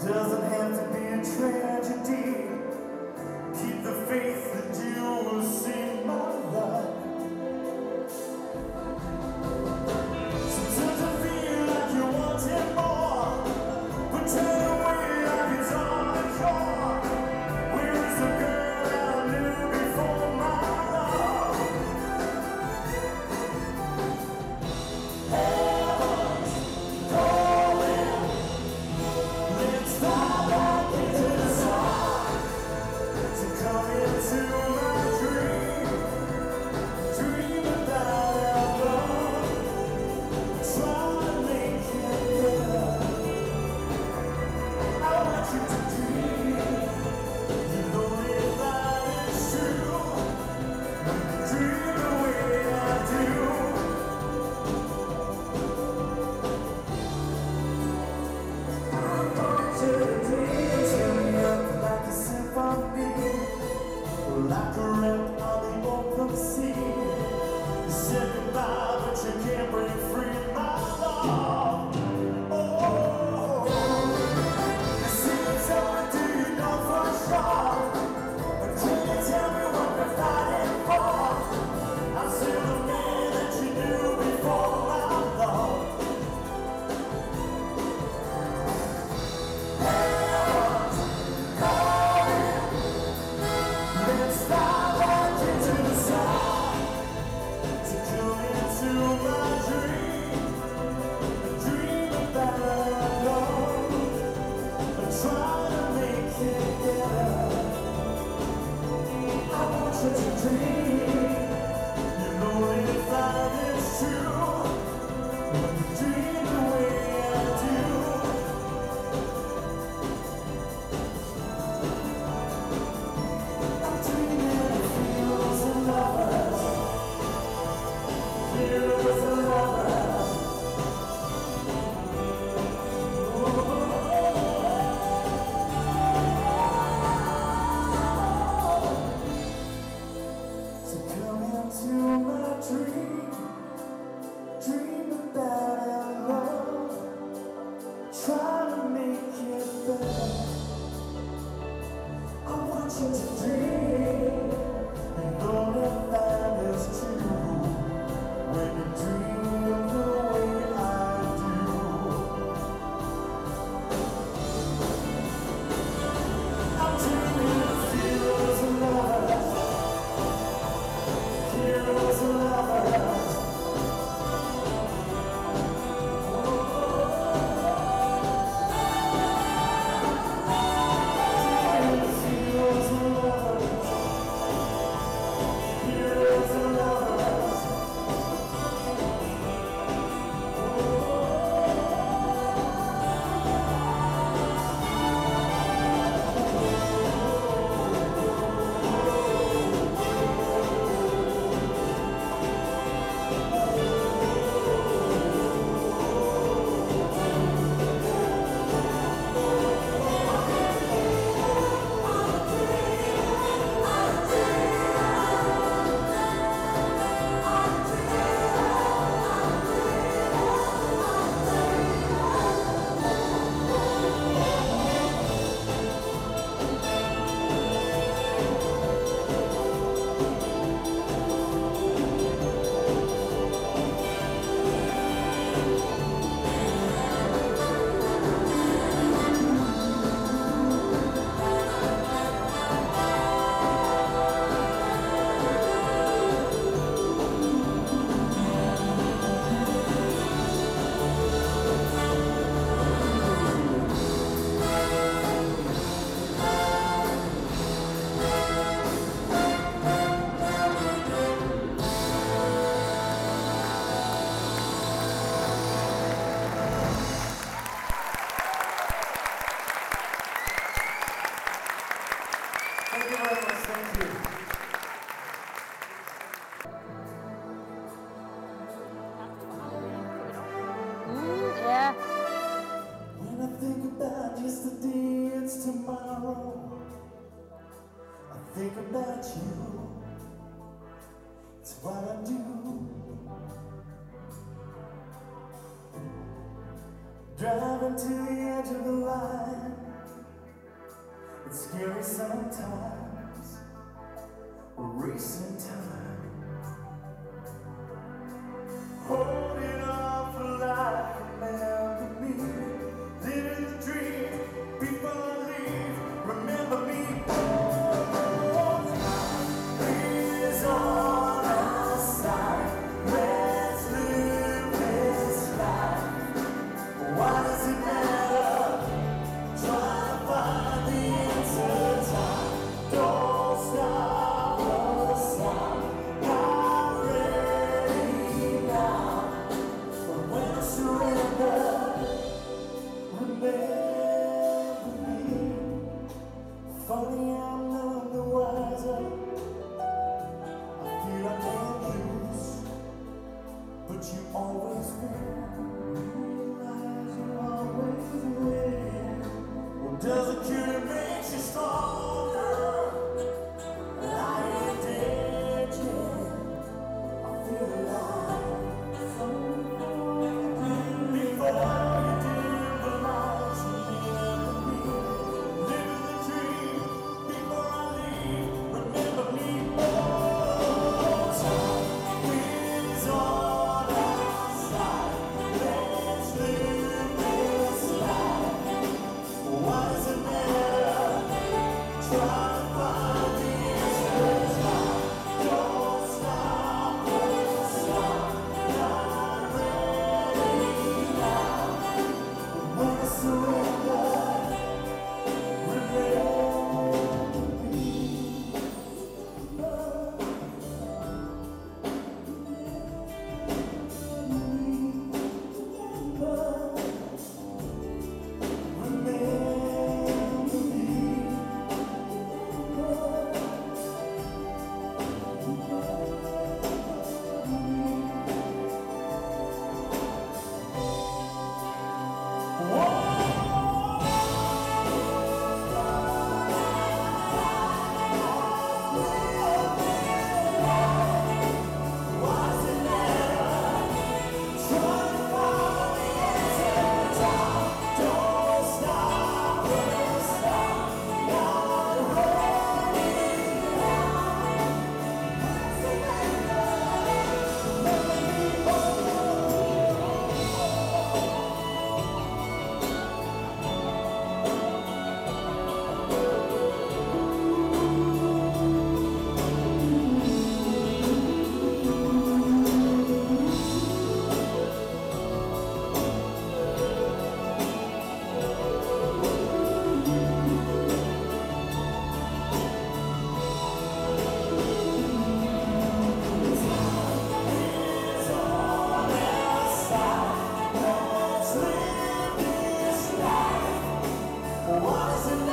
Doesn't have to be a tragedy. Keep the faith that you will see my life. Sometimes I feel like you wanted more, but turn away like it's all a chore. Where is the girl that I knew before my love? Heaven's calling. Let's fly back into the sun. To come into my dream. Dream about our love. Try to make it better. I want you to dream. You know if that is true. Dream the way I do. I want you to dream. Turn me up like a symphony, like a wreck on the open sea. You said goodbye, but you can't break free my love. Oh, you see me tell me, do you know for sure? But can you tell me what we're fighting for? I'm still the man that you knew before my love. Heaven's calling. Let's fly back into the sun. To come into my dream. Dream about our love. And try to make it better. I want you to dream. You know if that is true. Dream the way I do. I'm dreaming of heroes and lovers. Heroes and lovers. So come into my dream. Dream about our love. Try to make it better. I want you to dream. You know if that is true. When you dream the way I do. I'm dreaming of heroes and lovers. Heroes and lovers. Heroes and lovers. Heroes and lovers. Thank you very much. Thank you. Yeah. When I think about yesterday, it's tomorrow. I think about you. It's what I do. Driving to the edge of the line. scary sometimes, racing time, holding on for life. Remember me, living the dream before I leave. Remember me, oh, time is on our side. Let's live this life. Why does it matter? Try to find the answer. Time, don't stop us now. Not ready now. But when I surrender, remember me. Funny, I'm none the wiser. I feel I can't lose, but you always win. Realize you always win. Well, does it cure it makes you stronger? I ain't dead yet. I feel alive. Before you dim the lights, remember me. Living the dream before I leave. Remember me. Oh, time is on our side. Let's live this life. Why does it matter? Try to find the answers now. Don't stop us now. Not ready now. When I surrender, remember me. Let's live this life. What does it